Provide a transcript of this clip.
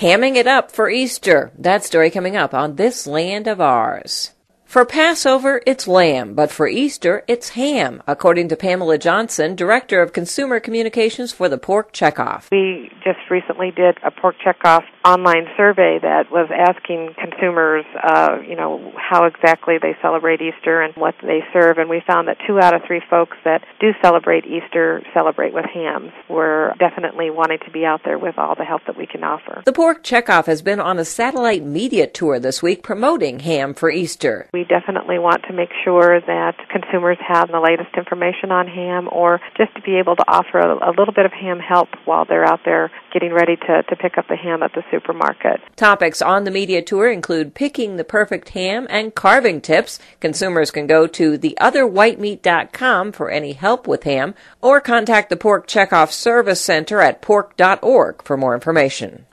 hamming it up for Easter. That story coming up on This Land of Ours. For Passover, it's lamb, but for Easter, it's ham, according to Pamela Johnson, Director of Consumer Communications for the Pork Checkoff. We just recently did a Pork Checkoff online survey that was asking consumers, how exactly they celebrate Easter and what they serve, and we found that 2 out of 3 folks that do celebrate Easter celebrate with hams. We're definitely wanting to be out there with all the help that we can offer. The Pork Checkoff has been on a satellite media tour this week promoting ham for Easter. We definitely want to make sure that consumers have the latest information on ham, or just to be able to offer a little bit of ham help while they're out there getting ready to pick up the ham at the supermarket. Topics on the media tour include picking the perfect ham and carving tips. Consumers can go to theotherwhitemeat.com for any help with ham, or contact the Pork Checkoff Service Center at pork.org for more information.